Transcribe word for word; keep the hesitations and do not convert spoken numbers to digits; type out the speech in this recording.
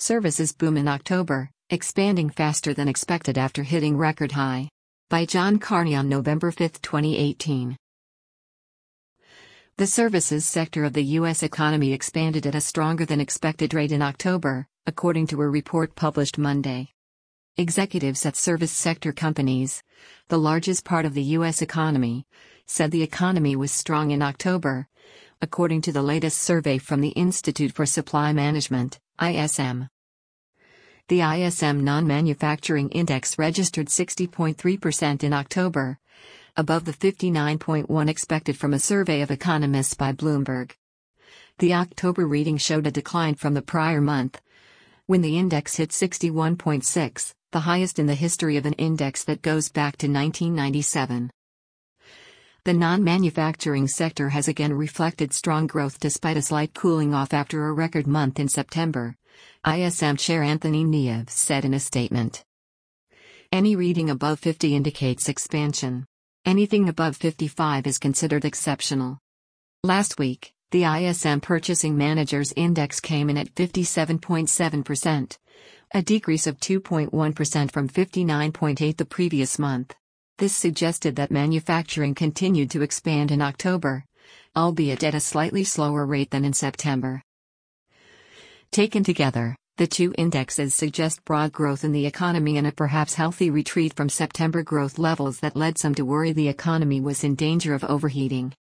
Services boom in October, expanding faster than expected after hitting record high. By John Carney on November fifth, twenty eighteen. The services sector of the U S economy expanded at a stronger than expected rate in October, according to a report published Monday. Executives at service sector companies, the largest part of the U S economy, said the economy was strong in October, according to the latest survey from the Institute for Supply Management, I S M. The I S M Non-Manufacturing Index registered sixty point three percent in October, above the fifty-nine point one expected from a survey of economists by Bloomberg. The October reading showed a decline from the prior month, when the index hit sixty-one point six, the highest in the history of an index that goes back to nineteen ninety-seven. The non-manufacturing sector has again reflected strong growth despite a slight cooling off after a record month in September, I S M Chair Anthony Nieves said in a statement. Any reading above fifty indicates expansion. Anything above fifty-five is considered exceptional. Last week, the I S M Purchasing Managers Index came in at fifty-seven point seven percent, a decrease of two point one percent from fifty-nine point eight the previous month. This suggested that manufacturing continued to expand in October, albeit at a slightly slower rate than in September. Taken together, the two indexes suggest broad growth in the economy and a perhaps healthy retreat from September growth levels that led some to worry the economy was in danger of overheating.